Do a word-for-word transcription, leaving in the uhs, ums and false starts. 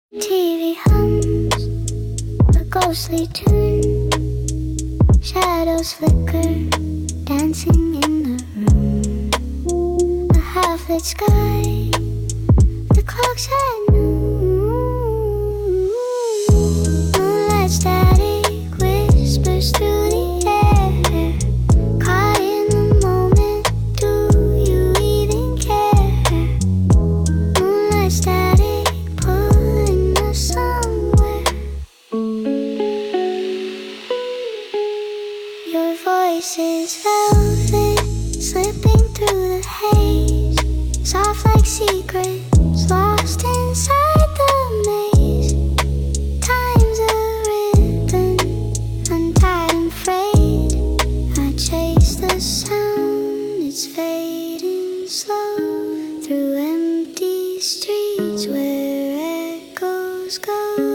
T V hums a ghostly tune. Shadows flicker, dancing in the room. A half-lit sky, the clock's at noon. Moonlight static whispers through the air. Caught in the moment, do you even care? Moonlight static pulling us somewhere. Your voice is velvet, slipping through the haze. Soft like secrets, lost inside the maze. Time's a rhythm, untied and frayed. I chase the sound, it's fading slow through empty streets where echoes go.